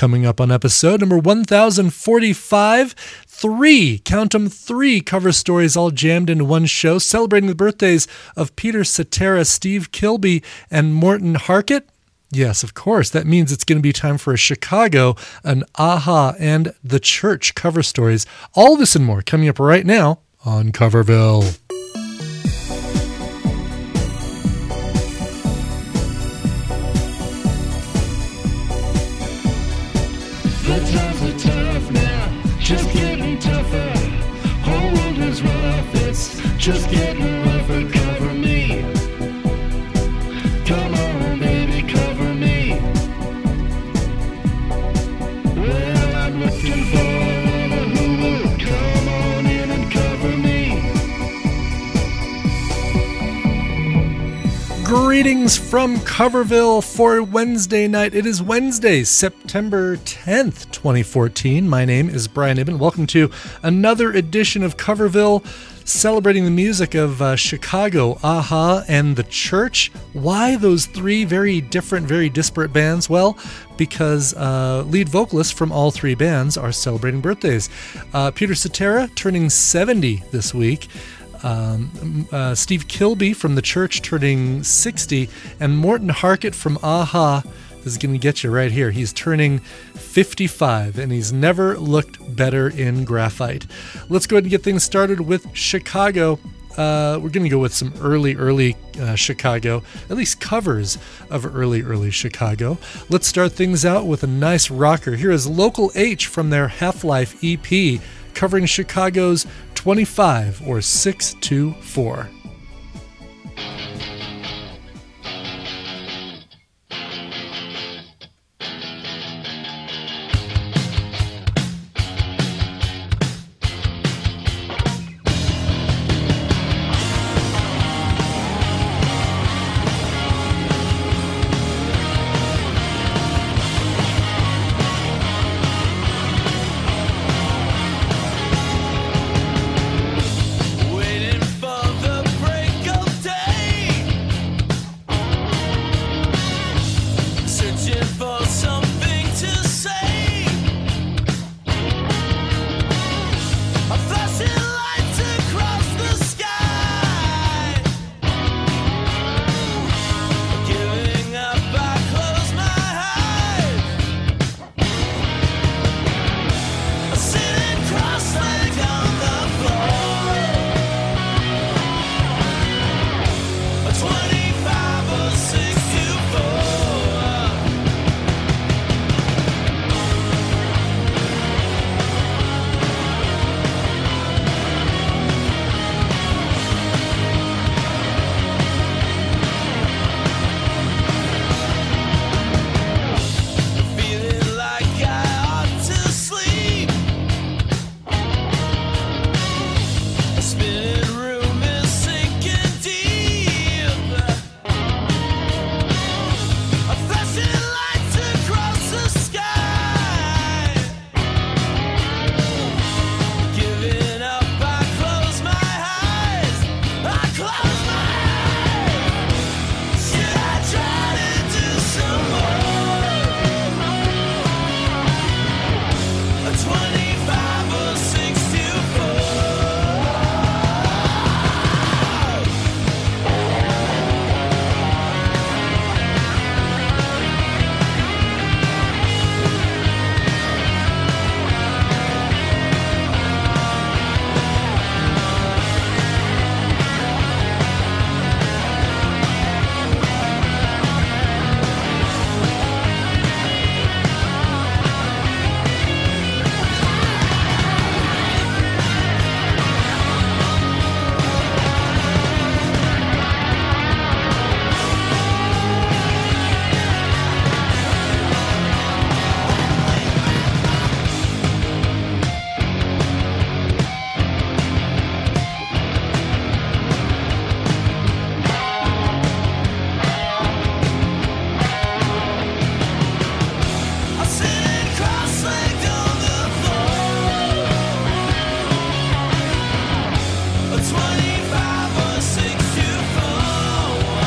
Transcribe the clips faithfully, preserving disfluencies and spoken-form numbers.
Coming up on episode number one thousand forty-five, three, count them, three cover stories all jammed into one show, celebrating the birthdays of Peter Cetera, Steve Kilbey, and Morton Harkett. Yes, of course, that means it's going to be time for a Chicago, an A-ha, and The Church cover stories. All this and more coming up right now on Coverville. The times are tough now, just getting tougher. Whole world is rough, it's just getting rougher. Cover me, come on baby, cover me. Well, I'm looking for one who will come on in and cover me. Greetings from Coverville for Wednesday night. It is Wednesday, September tenth, twenty fourteen. My name is Brian Ibben. Welcome to another edition of Coverville, celebrating the music of uh, Chicago, A-ha, and The Church. Why those three very different, very disparate bands? Well, because uh, lead vocalists from all three bands are celebrating birthdays. Uh, Peter Cetera turning seventy this week. Um, uh, Steve Kilbey from The Church turning sixty, and Morton Harkett from A-ha, this is going to get you right here, he's turning fifty-five, and he's never looked better in graphite. Let's go ahead and get things started with Chicago. Uh, we're going to go with some early, early uh, Chicago, at least covers of early, early Chicago. Let's start things out with a nice rocker. Here is Local H from their Half-Life E P, covering Chicago's twenty-five or six two four.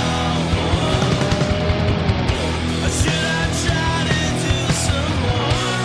Should I try to do some more?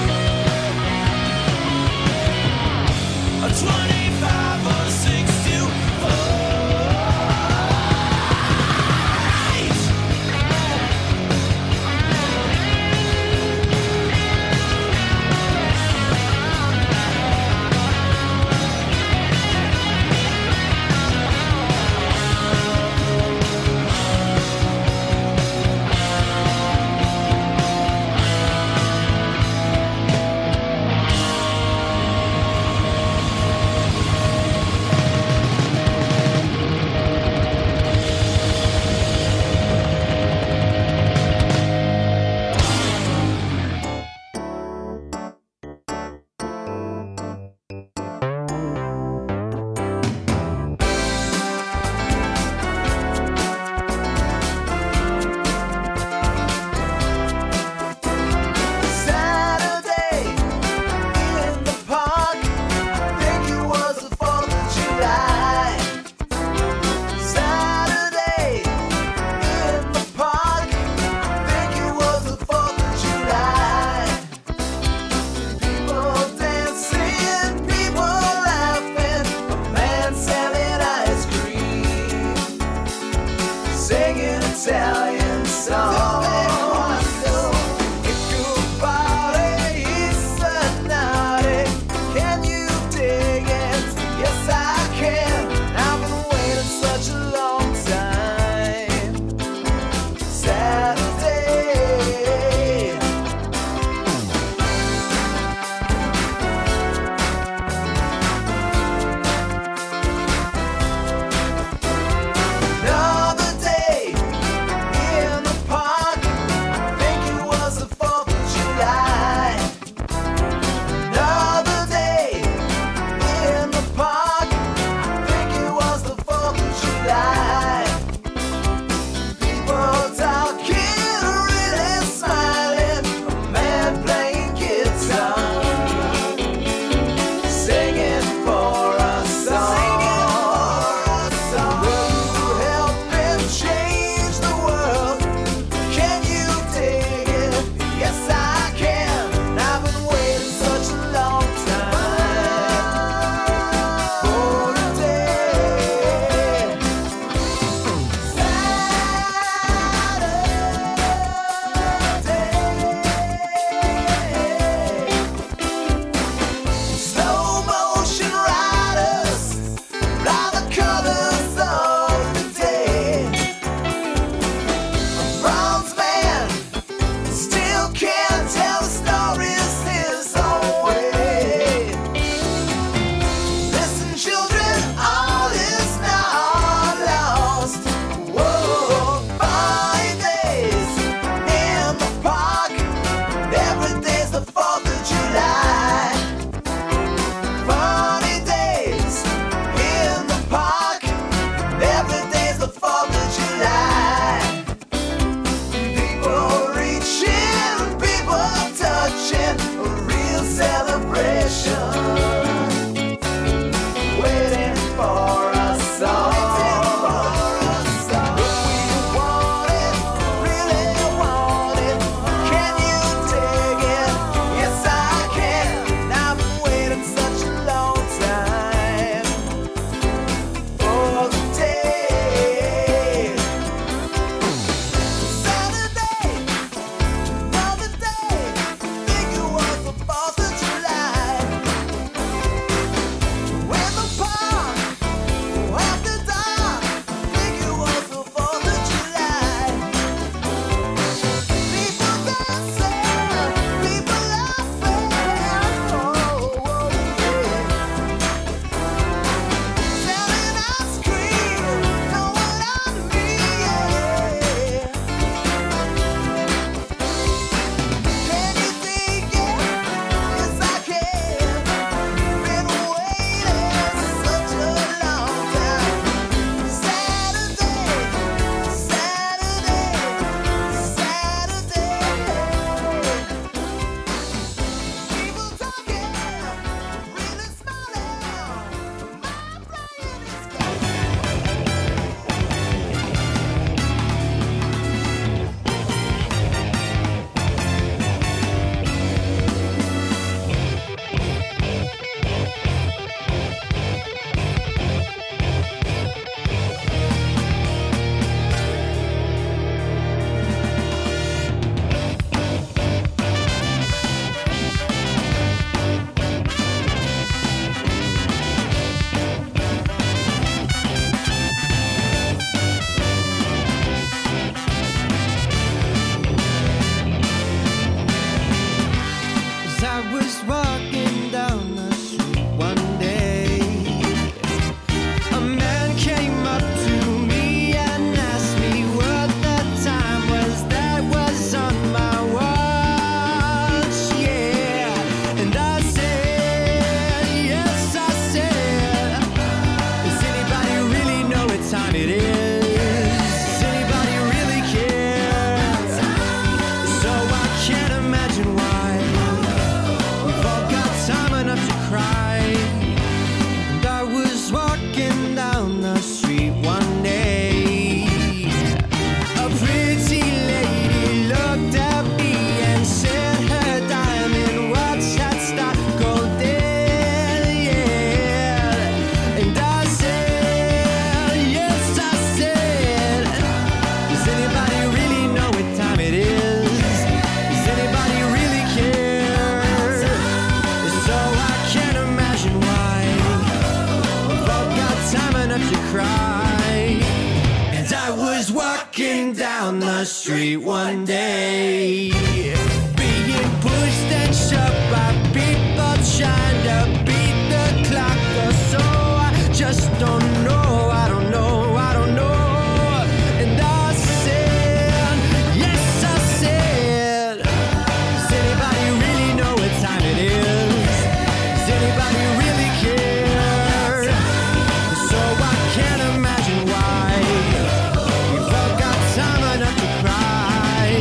meet one day. Being pushed and shoved by people trying to beat the clock or so. I just don't know, I don't know, I don't know. And I said, yes, I said, does anybody really know what time it is? Does anybody really care? So I can't imagine why you've all got time enough to cry.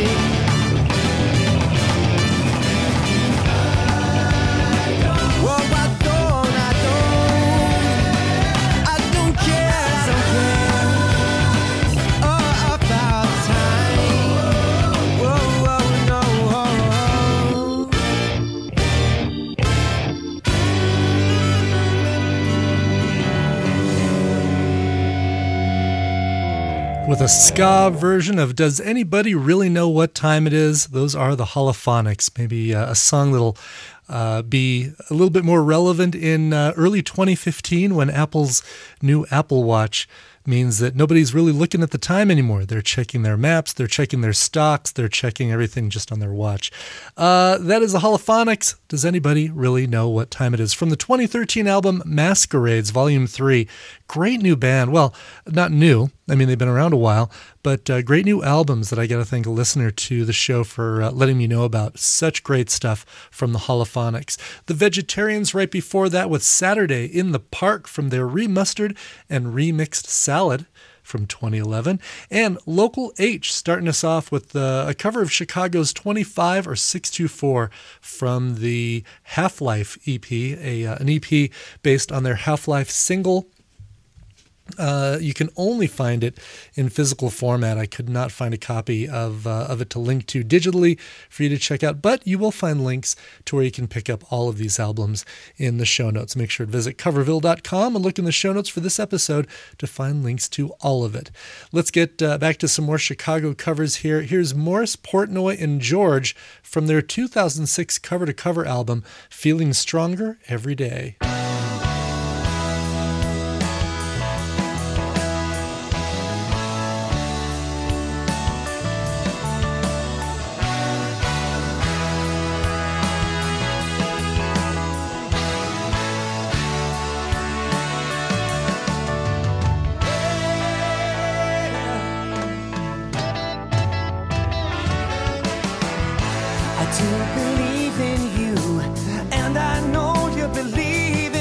Oh, I don't, I don't, I don't care, I don't care. Oh, about time. Whoa, whoa, no, oh, With a ska version of Does Anybody Really Know What Time It Is? Those are the Holophonics. Maybe uh, a song that'll uh, be a little bit more relevant in uh, early twenty fifteen when Apple's new Apple Watch means that nobody's really looking at the time anymore. They're checking their maps, they're checking their stocks, they're checking everything just on their watch. Uh, that is the Holophonics. Does anybody really know what time it is? From the twenty thirteen album Masquerades, Volume three. Great new band. Well, not new. I mean, they've been around a while, but uh, great new albums that I got to thank a listener to the show for uh, letting me know about. Such great stuff from the Holophonics. The Vegetarians right before that with Saturday in the Park from their remastered and remixed Salad from twenty eleven. And Local H starting us off with uh, a cover of Chicago's twenty-five or six two four from the Half-Life E P, a, uh, an E P based on their Half-Life single. Uh, you can only find it in physical format. I could not find a copy of uh, of it to link to digitally for you to check out, but you will find links to where you can pick up all of these albums in the show notes. Make sure to visit coverville dot com and look in the show notes for this episode to find links to all of it. Let's get uh, back to some more Chicago covers here. Here's Morris Portnoy and George from their two thousand six cover-to-cover album, Feeling Stronger Every Day. I do believe in you, and I know you believe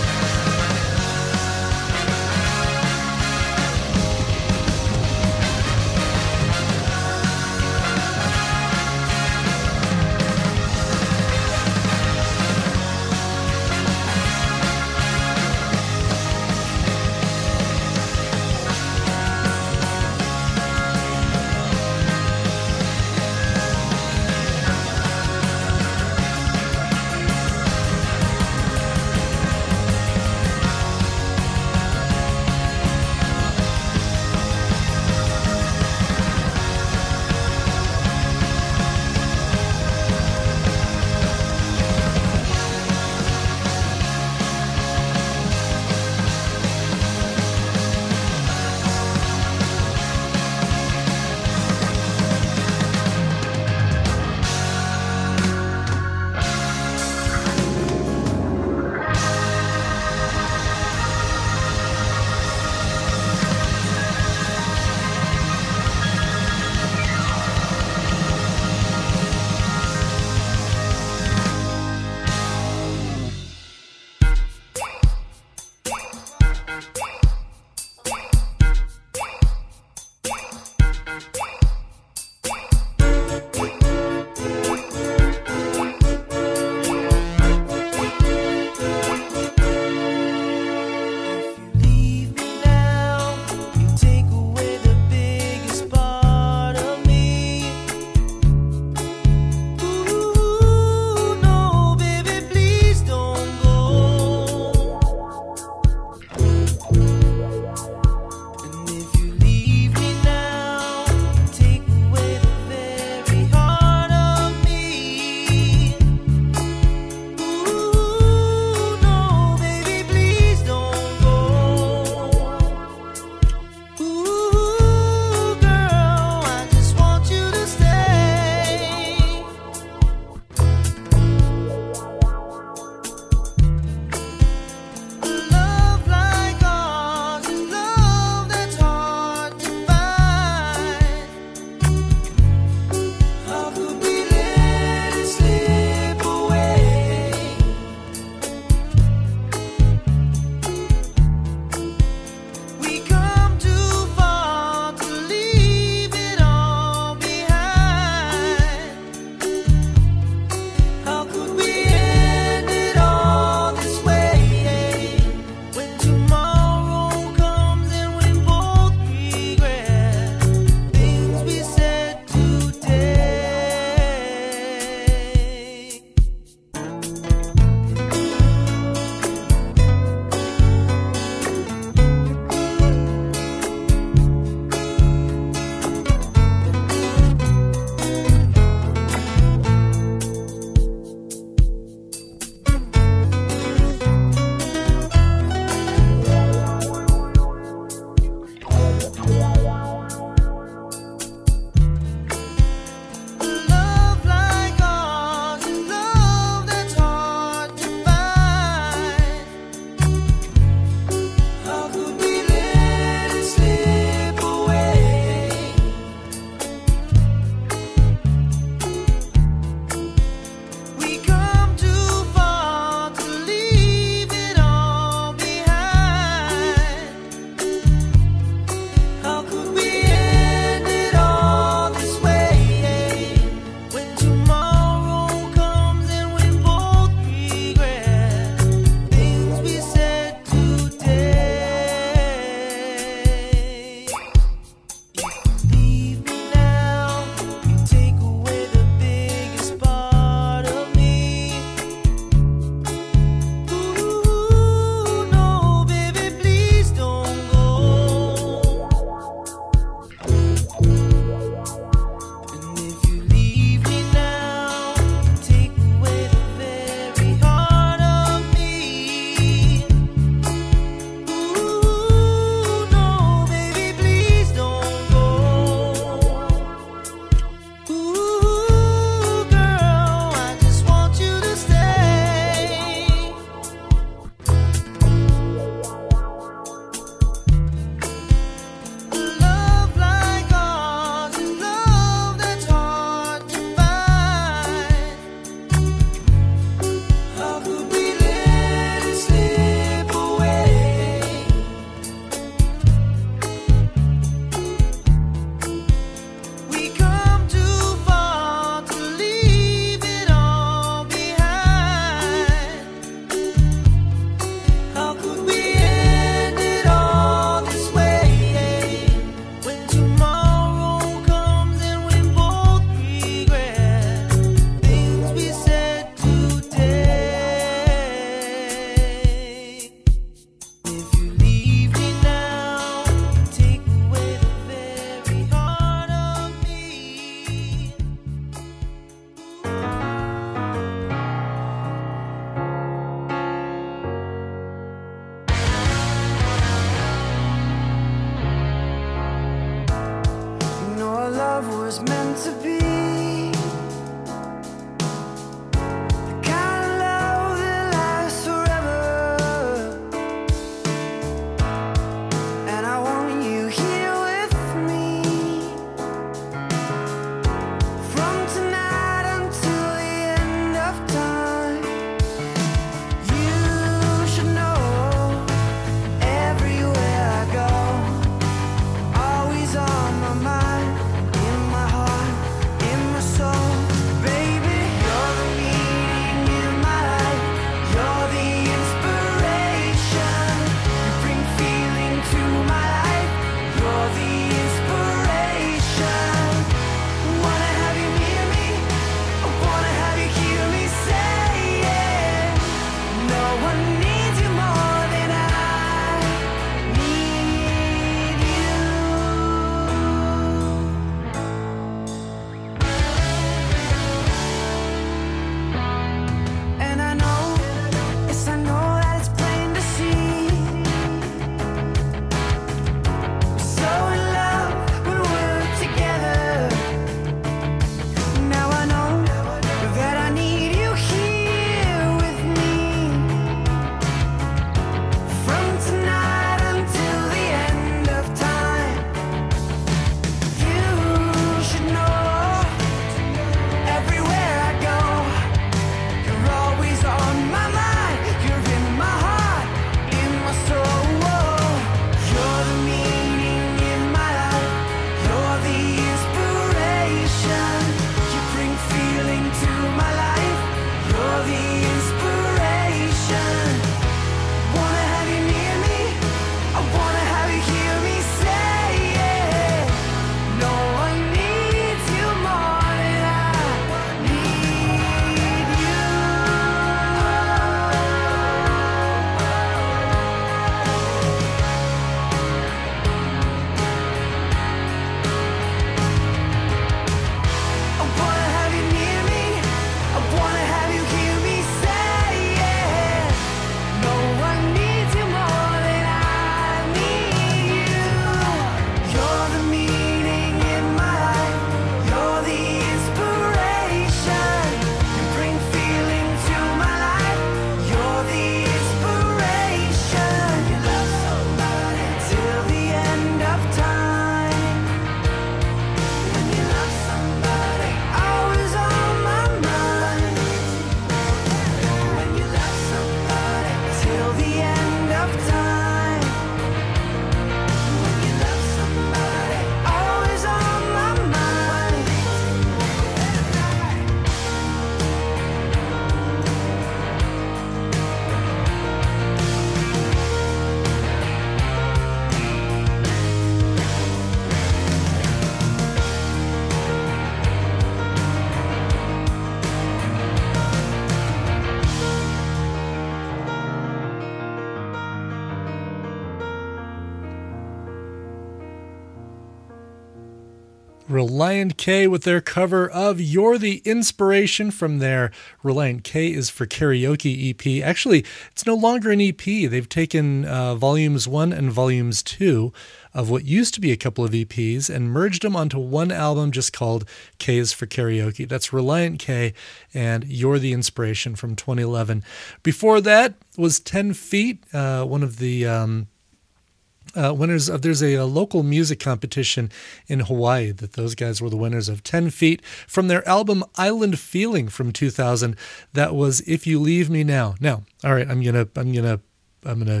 Relient K with their cover of You're the Inspiration from their Relient K is for Karaoke E P. Actually, it's no longer an E P. They've taken uh, volumes one and volumes two of what used to be a couple of E Ps and merged them onto one album just called K is for Karaoke. That's Relient K and You're the Inspiration from twenty eleven. Before that was ten feet, uh, one of the... Um, Uh, winners of there's a, a local music competition in Hawaii that those guys were the winners of. ten feet from their album Island Feeling from two thousand. That was If You Leave Me Now. Now, all right, I'm gonna I'm gonna I'm gonna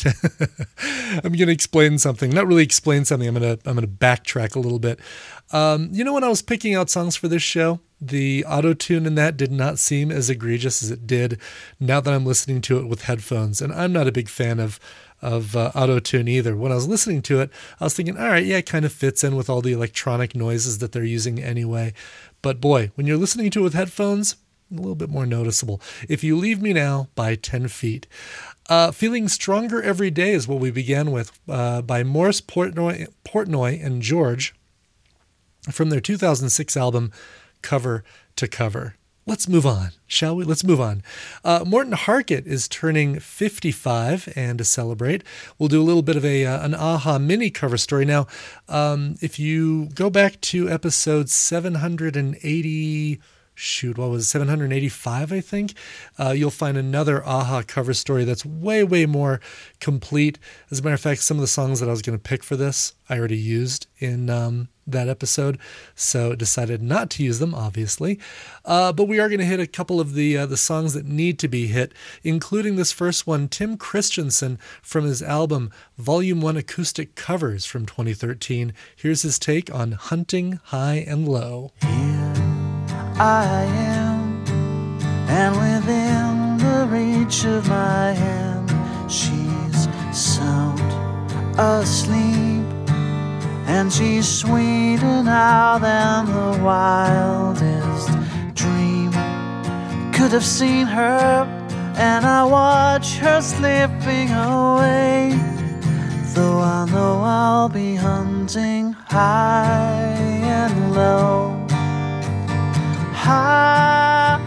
I'm gonna explain something. Not really explain something. I'm gonna I'm gonna backtrack a little bit. Um, you know, when I was picking out songs for this show, the auto-tune in that did not seem as egregious as it did now that I'm listening to it with headphones. And I'm not a big fan of of uh, auto-tune either. When I was listening to it, I was thinking, all right, yeah, it kind of fits in with all the electronic noises that they're using anyway. But boy, when you're listening to it with headphones, a little bit more noticeable. If You Leave Me Now by ten feet. Uh, Feeling Stronger Every Day is what we began with uh, by Morris Portnoy, Portnoy and George from their two thousand six album Cover to Cover. Let's move on, shall we? Let's move on. Uh, Morton Harkett is turning fifty-five, and to celebrate, we'll do a little bit of a uh, an a-ha mini cover story. Now, um, if you go back to episode seven hundred eighty, shoot, what was it, seven hundred eighty-five, I think, uh, you'll find another a-ha cover story that's way, way more complete. As a matter of fact, some of the songs that I was going to pick for this, I already used in um, that episode, so decided not to use them, obviously. Uh, but we are going to hit a couple of the uh, the songs that need to be hit, including this first one, Tim Christensen, from his album Volume one Acoustic Covers from twenty thirteen. Here's his take on Hunting High and Low. Here I am, and within the reach of my hand, she's sound asleep. And she's sweeter now than the wildest dream could have seen her, and I watch her slipping away, though I know I'll be hunting high and low. High,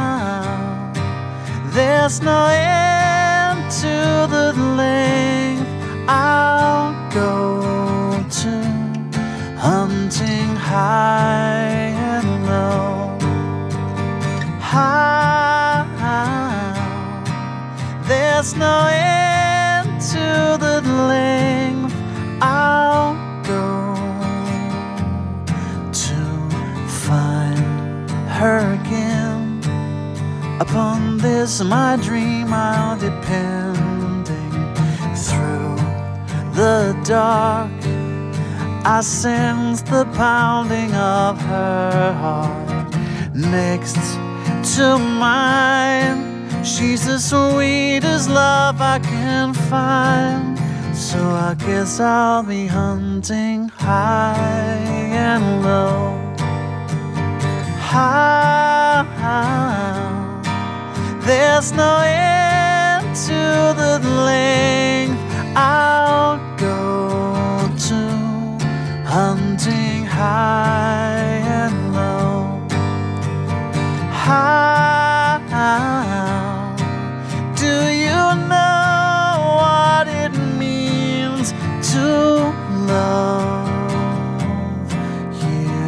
there's no end to the length I'll go to, hunting high and low. High, there's no end to the length I'll go to find her again. Upon this my dream I'll depending through the dark. I sense the pounding of her heart next to mine. She's the sweetest love I can find, so I guess I'll be hunting high and low. High, there's no end to the length I'll go to, hunting high and low. High, do you know what it means to love you?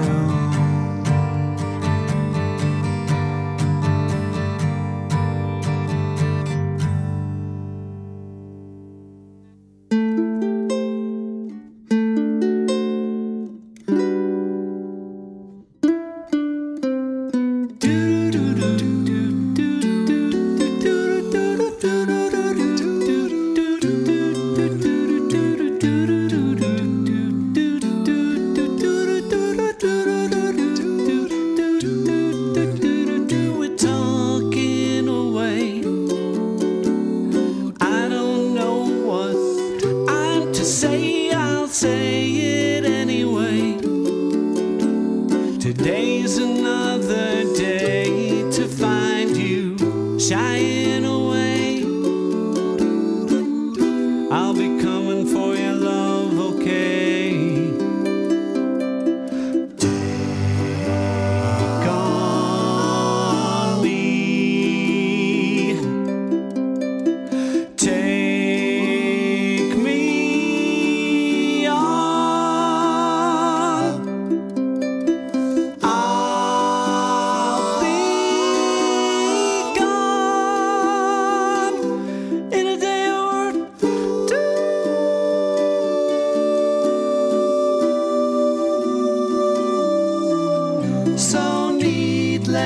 Day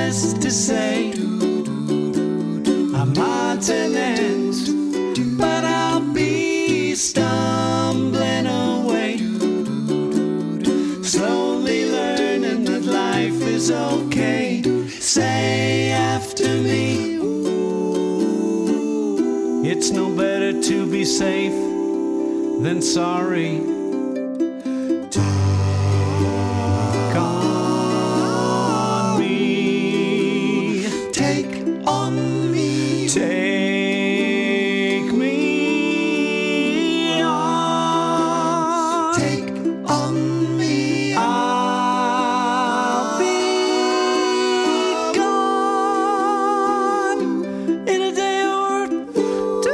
this to say, I'm odds and ends, but I'll be stumbling away, slowly learning that life is okay. Say after me, it's no better to be safe than sorry. Take on me, take on me, take me on, take on me. I'll be gone in a day or two.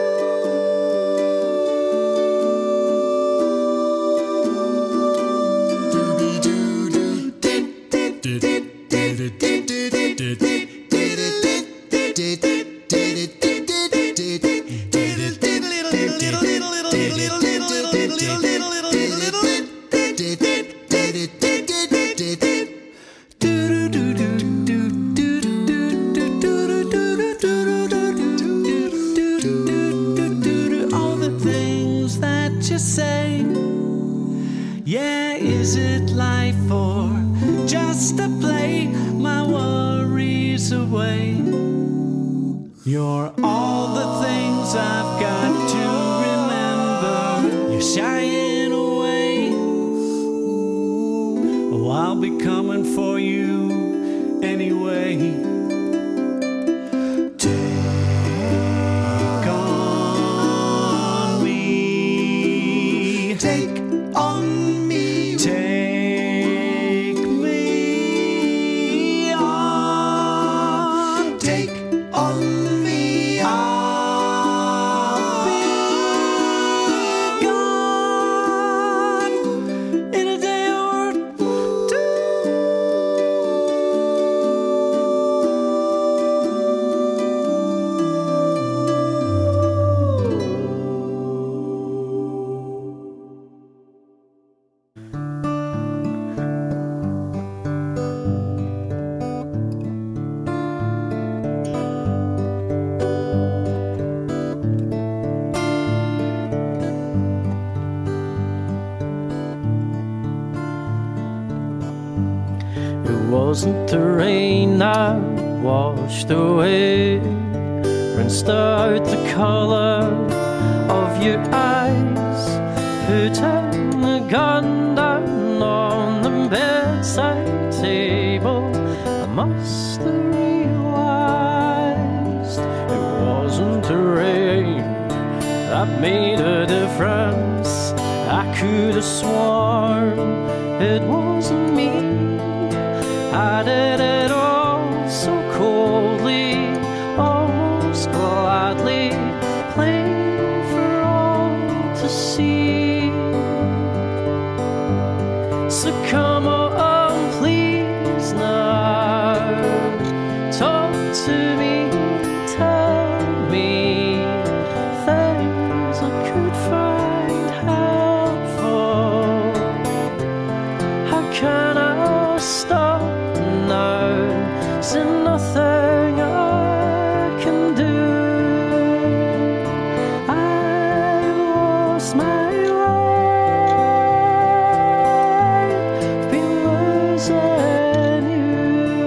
All the things that you say, yeah, is it life or just to play my worries away? You're all the things I've got to remember. You're shying away. Oh, I'll be coming for you anyway. Take on me. Take on me. Take me on. Take on me. I'll be gone in a day or two. It wasn't the rain that washed away, rinsed out the colour of your eyes, putting the gun down on the bedside table. I must have realised it wasn't the rain that made a difference. I could have sworn it wasn't me. I did it all so coldly, almost gladly, plain for all to see. So come on, please now, talk to me, tell me things I could find helpful. How can I stop now? Is there nothing I can do? I've lost my life, been losing you.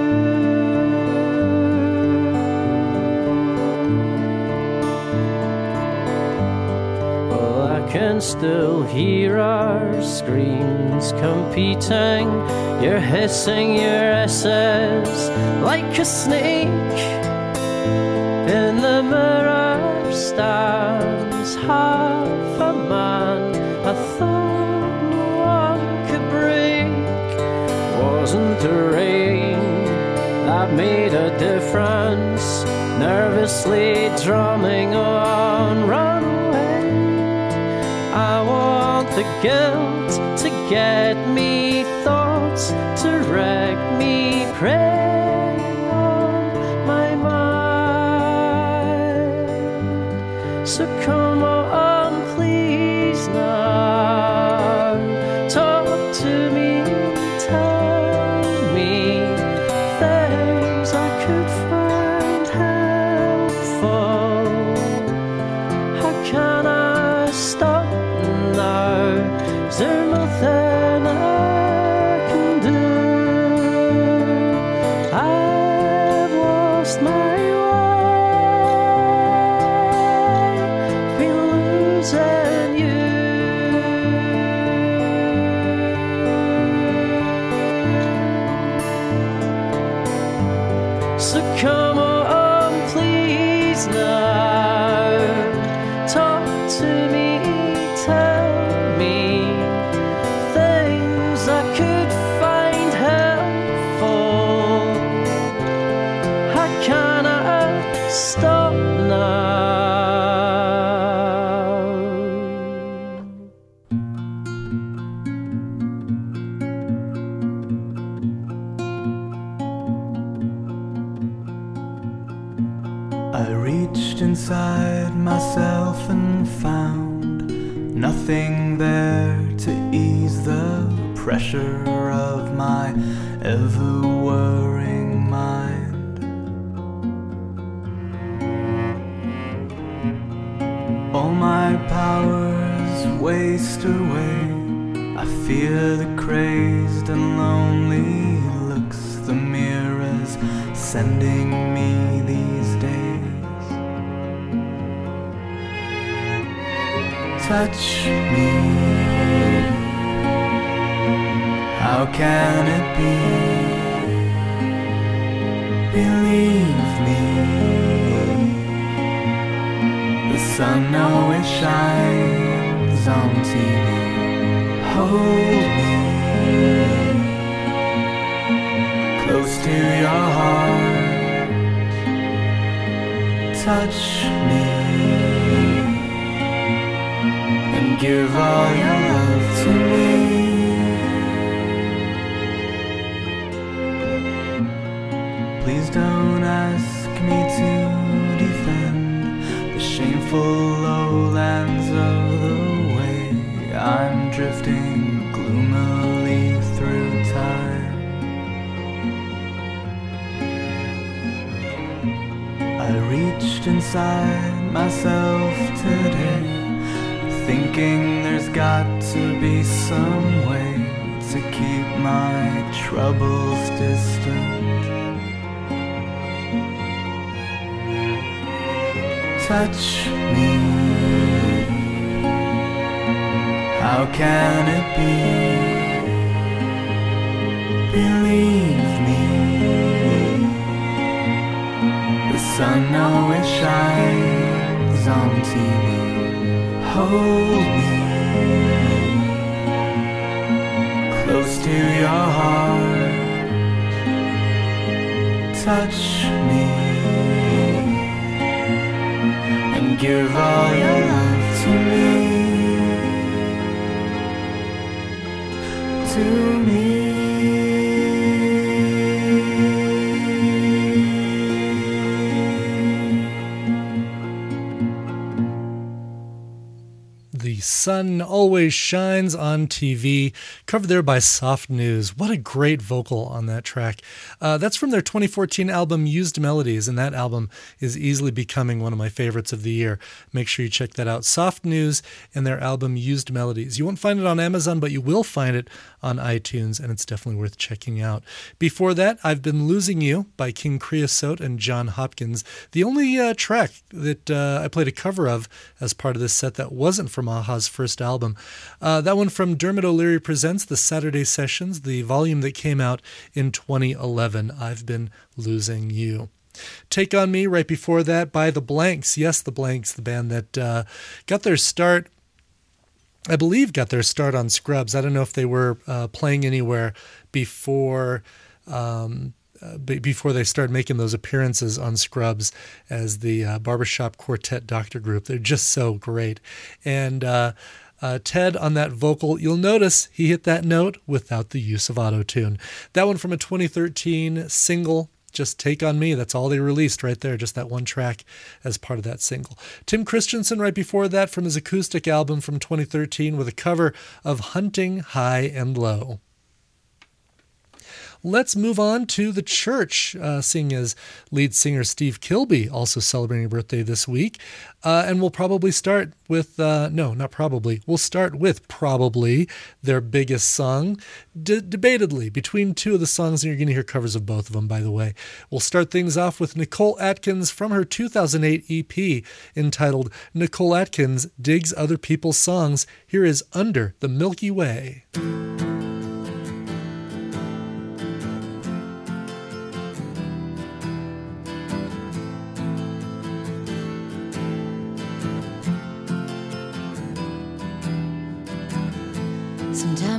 Well, I can still hear our screams competing. You're hissing your S's like a snake. In the mirror stands half a man I thought no one could break. Wasn't the rain that made a difference, nervously drumming on run away. I want the guilt to get me, thoughts to wreck me, preying on my mind. So come on, please now, talk to me, tell me things I So come on, please now, talk to me, tell me things I could find helpful. I cannot stop now. I reached inside myself and found nothing there to ease the pressure of my ever-worrying mind. All my powers waste away. I fear the crazed and lonely looks the mirror's sending me these days. Touch me. How can it be? Believe me. The sun always shines on T V. Hold me close to your heart. Touch me. Give all your love to me. Please don't ask me to defend the shameful lowlands of the way I'm drifting gloomily through time. I reached inside myself today, thinking there's got to be some way to keep my troubles distant. Touch me. How can it be? Believe me. The sun always shines on T V. Hold me close to your heart. Touch me and give all your love to me. To me. The Sun Always Shines on T V, covered there by Soft News. What a great vocal on that track. Uh, that's from their twenty fourteen album Used Melodies, and that album is easily becoming one of my favorites of the year. Make sure you check that out. Soft News and their album Used Melodies. You won't find it on Amazon, but you will find it on iTunes, and it's definitely worth checking out. Before that, I've Been Losing You by King Creosote and John Hopkins. The only uh, track that uh, I played a cover of as part of this set that wasn't from Aha's first album. Uh, that one from Dermot O'Leary Presents the Saturday Sessions, the volume that came out in twenty eleven. I've Been Losing You. Take On Me right before that by The Blanks. Yes, The Blanks, the band that uh, got their start, I believe got their start on Scrubs. I don't know if they were uh, playing anywhere before um, uh, b- before they started making those appearances on Scrubs as the uh, Barbershop Quartet Doctor Group. They're just so great. And uh, uh, Ted on that vocal, you'll notice he hit that note without the use of auto-tune. That one from a twenty thirteen single, Just Take On Me. That's all they released right there, just that one track as part of that single. Tim Christensen right before that from his acoustic album from twenty thirteen with a cover of Hunting High and Low. Let's move on to The Church, uh, seeing as lead singer Steve Kilbey also celebrating a birthday this week. Uh, and we'll probably start with, uh, no, not probably, we'll start with probably their biggest song, De- debatedly, between two of the songs, and you're going to hear covers of both of them, by the way. We'll start things off with Nicole Atkins from her two thousand eight E P entitled Nicole Atkins Digs Other People's Songs. Here is Under the Milky Way.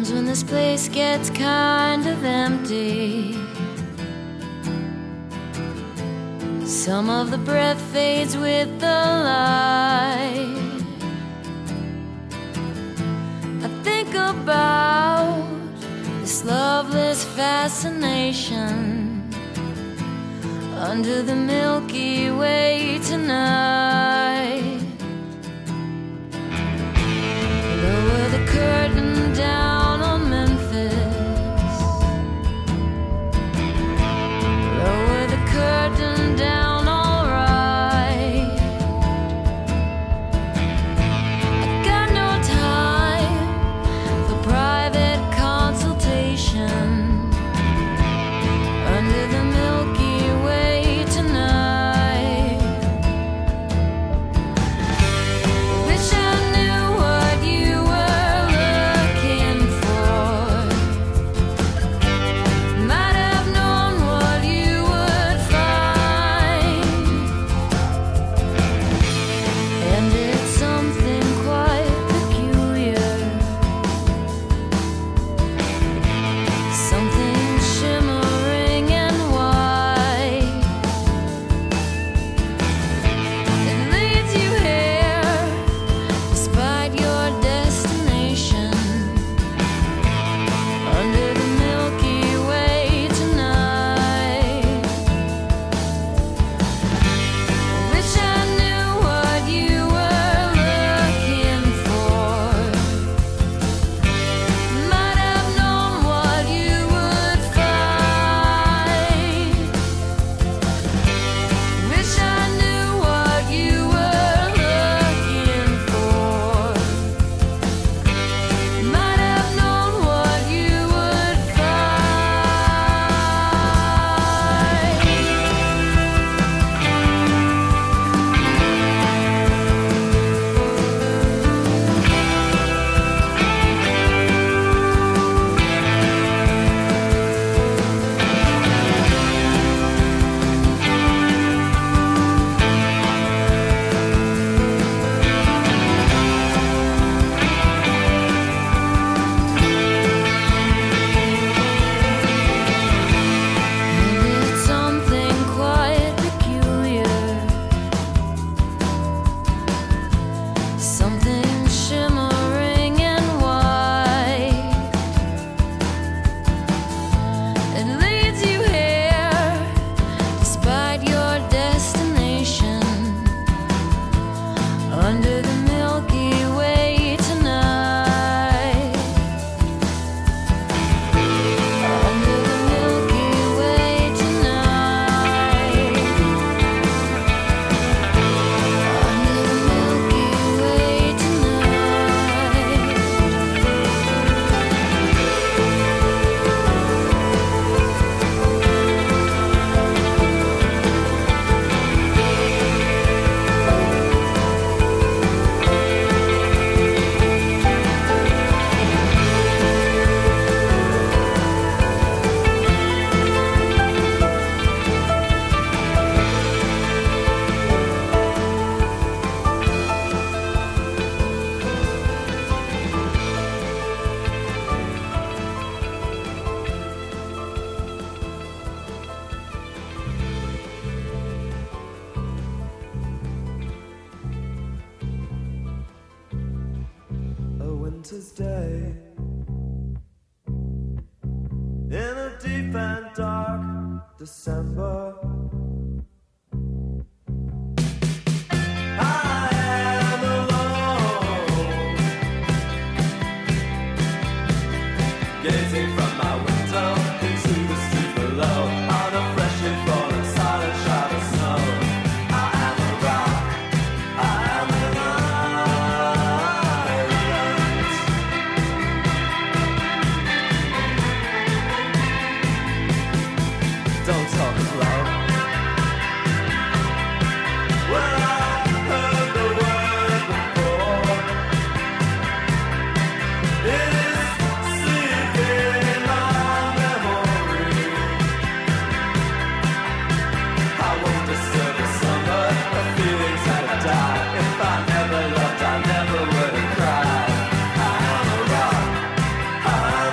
Times when this place gets kind of empty. Some of the breath fades with the light. I think about this loveless fascination under the Milky Way tonight. Lower the curtain down on Memphis. Lower the curtain down, all right. I got no time for private consultation under the Milky Way tonight. Wish I knew what you were looking for. Might have known what you would find. And it's something quite peculiar, something shimmering and white. It leads you here despite your destination under the Milky Way tonight. Wish I knew what you were looking for. Might have known what you would find. Wish I knew what you were looking for. Might have known what you would find. And it's something quite peculiar, something shimmering and white. It leads you here despite your destination under the Milky Way tonight. Under the Milky Way tonight. Under the Milky Way tonight. A winter's day in a deep and dark December. I am alone, gazing from my window into the street below on a freshly fallen silent shroud of snow. I am a rock, I am an island. Don't talk loud. Well, I've heard the word before. It is sleeping in my memory. I won't disturb the summer, the feelings that I die. If I never loved, I never would have cried. I am a rock, I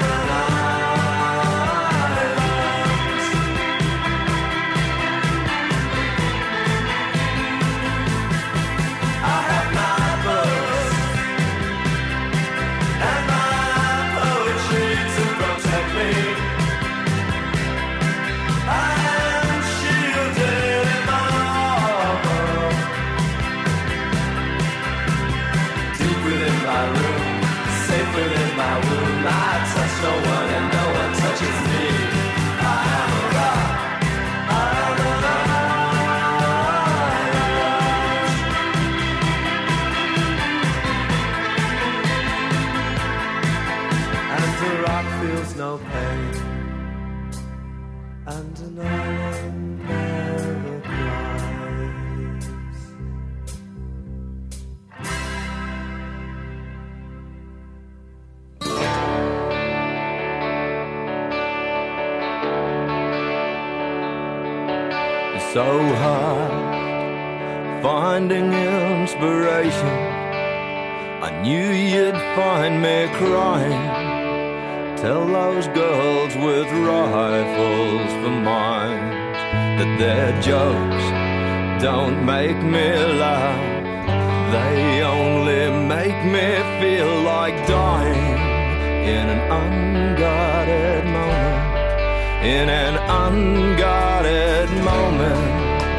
so hard finding inspiration. I knew you'd find me crying. Tell those girls with rifles for minds that their jokes don't make me laugh. They only make me feel like dying in an unguarded moment. In an unguarded moment.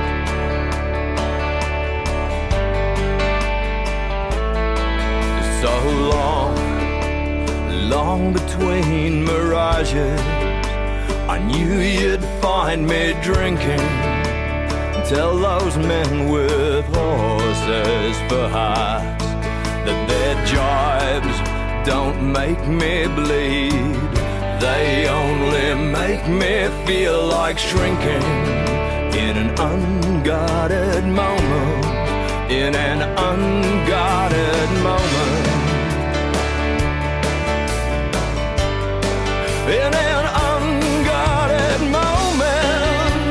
So long, long between mirages. I knew you'd find me drinking. Tell those men with horses for hearts that their jibes don't make me bleed. They only make me feel like shrinking in an unguarded moment. In an unguarded moment. In an unguarded moment.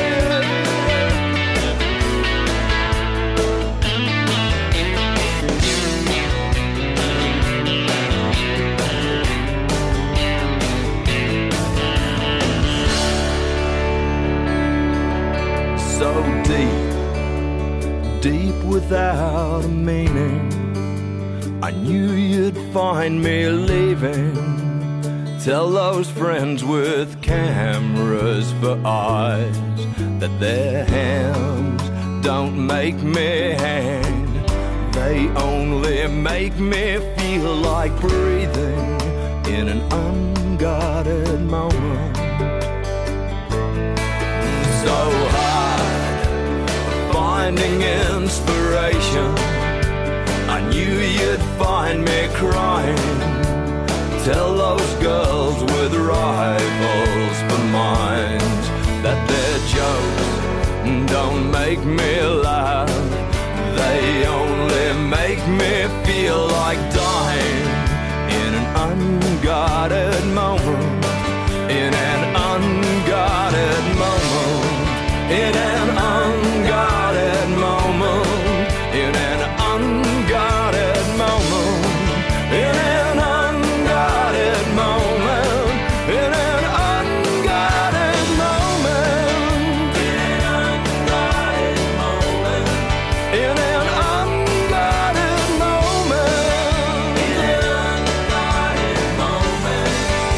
So deep, deep without a meaning. I knew you'd find me leaving. Tell those friends with cameras for eyes that their hands don't make me hang. They only make me feel like breathing in an unguarded moment. So hard finding inspiration. I knew you'd find me crying. Tell those girls with rifles for minds that their jokes don't make me laugh. They only make me feel like dying in an unguarded moment. In an unguarded moment. In an unguarded moment. In an unguarded moment. In an unguarded moment. In an unguarded moment. In an unguarded moment. In an unguarded moment. In an unguarded moment.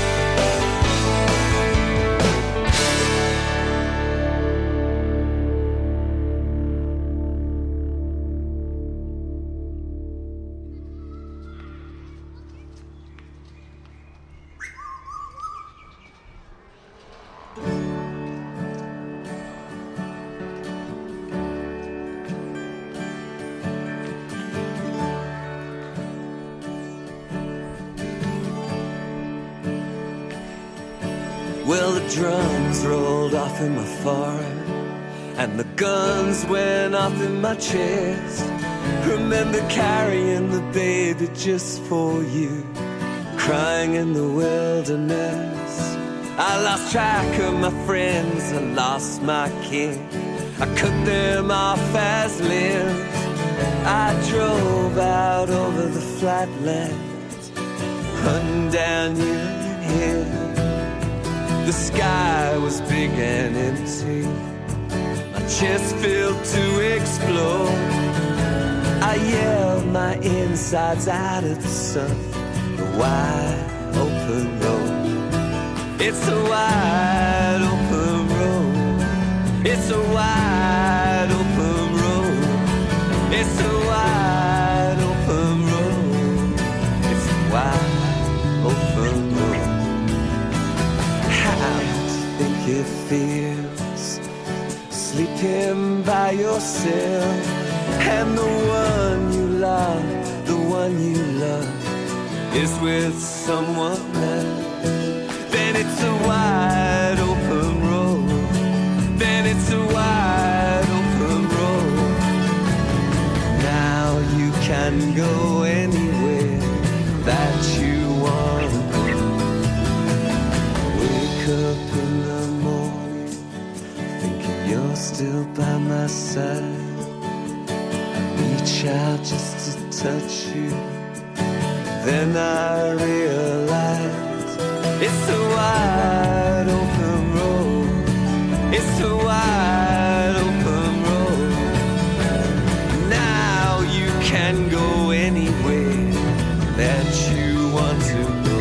Well, the drums rolled off in my forehead, and the guns went off in my chest. Remember carrying the baby just for you, crying in the wilderness. I lost track of my friends, I lost my kin, I cut them off as limbs. I drove out over the flatlands, hunting down Union Hill. The sky was big and empty, my chest filled to explode. I yelled my insides out at the sun, the wide open road. It's a wide open road. It's a wide open road. It's a wide open road. It's a wide open road. How do you think it feels sleeping by yourself, and the one you love, the one you love is with someone else? Then it's a wide open road. Then it's a wide open road. Now you can go anywhere that you want to go. Wake up in the morning thinking you're still by my side. I reach out just to touch you, then I realize it's a wide open road. It's a wide open road. Now you can go anywhere that you want to go.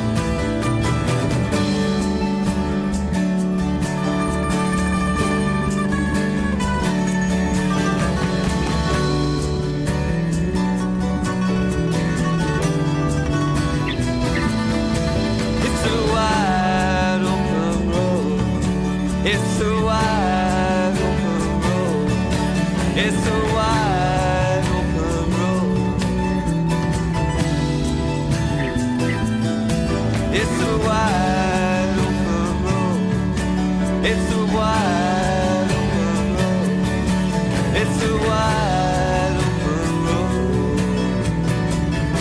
It's a wide open road. It's a wide open road. It's a wide open road. It's a wide open road. It's a wide open road. It's a wide open road.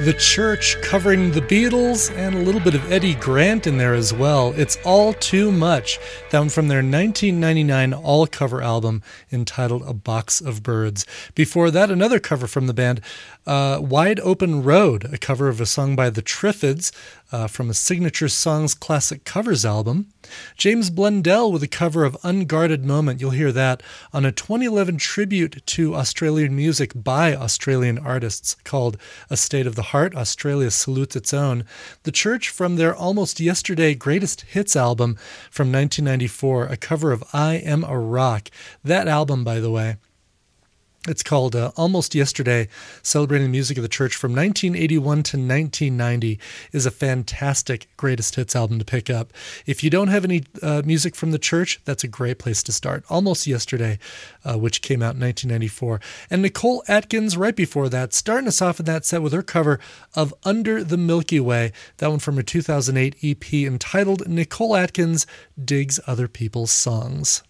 The Church covering the Beatles and a little bit of Eddie Grant in there as well. It's All Too Much, down from their nineteen ninety-nine all-cover album entitled A Box of Birds. Before that, another cover from the band, uh, Wide Open Road, a cover of a song by the Triffids uh, from a Signature Songs Classic Covers album. James Blundell with a cover of Unguarded Moment. You'll hear that on a twenty eleven tribute to Australian music by Australian artists called A State of the Heart. Australia salutes its own. The Church from their Almost Yesterday Greatest Hits album from nineteen ninety-four, a cover of I Am a Rock. That album, by the way, it's called uh, Almost Yesterday, celebrating the music of the Church from nineteen eighty-one to nineteen ninety, is a fantastic greatest hits album to pick up. If you don't have any uh, music from the Church, that's a great place to start. Almost Yesterday, uh, which came out in nineteen ninety-four. And Nicole Atkins, right before that, starting us off in that set with her cover of Under the Milky Way, that one from her two thousand eight E P entitled Nicole Atkins Digs Other People's Songs.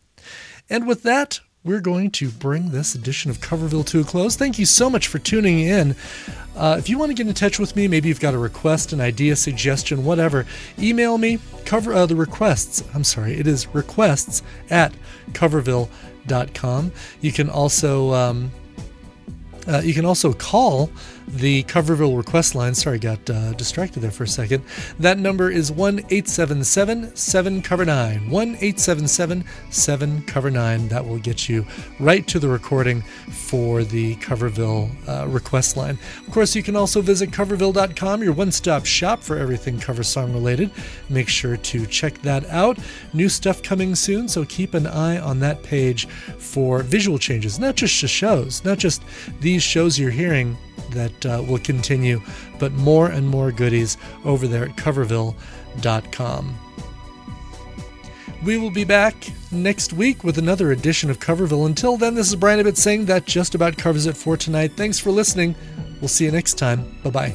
And with that, we're going to bring this edition of Coverville to a close. Thank you so much for tuning in. Uh, if you want to get in touch with me, maybe you've got a request, an idea, suggestion, whatever, email me. Cover uh, the requests. I'm sorry, it is requests at coverville dot com. You can also um, uh, you can also call the Coverville request line. Sorry, got uh, distracted there for a second. That number is one eight seven seven seven cover nine. one eight seven seven seven cover nine. That will get you right to the recording for the Coverville uh, request line. Of course, you can also visit coverville dot com, your one-stop shop for everything cover song related. Make sure to check that out. New stuff coming soon, so keep an eye on that page for visual changes, not just the shows, not just these shows you're hearing that uh, will continue, but more and more goodies over there at coverville dot com. We will be back next week with another edition of Coverville. Until then, this is Brian Ibbett saying that just about covers it for tonight. Thanks for listening. We'll see you next time. Bye-bye.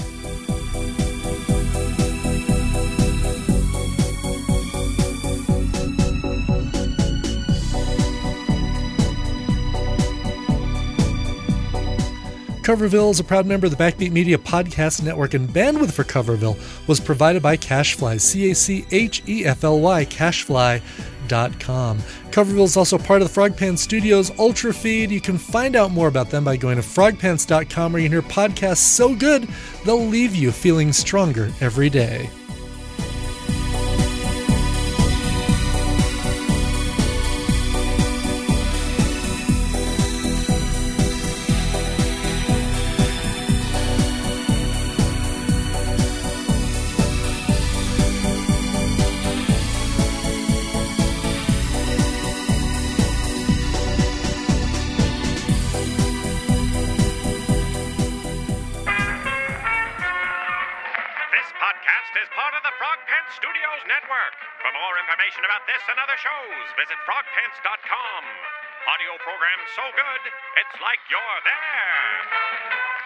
Coverville is a proud member of the Backbeat Media Podcast Network, and bandwidth for Coverville was provided by Cachefly, C A C H E F L Y, cachefly dot com. Coverville is also part of the Frog Pants Studios Ultra Feed. You can find out more about them by going to frog pants dot com, where you can hear podcasts so good they'll leave you feeling stronger every day. Shows, visit frog pants dot com. Audio program so good, it's like you're there.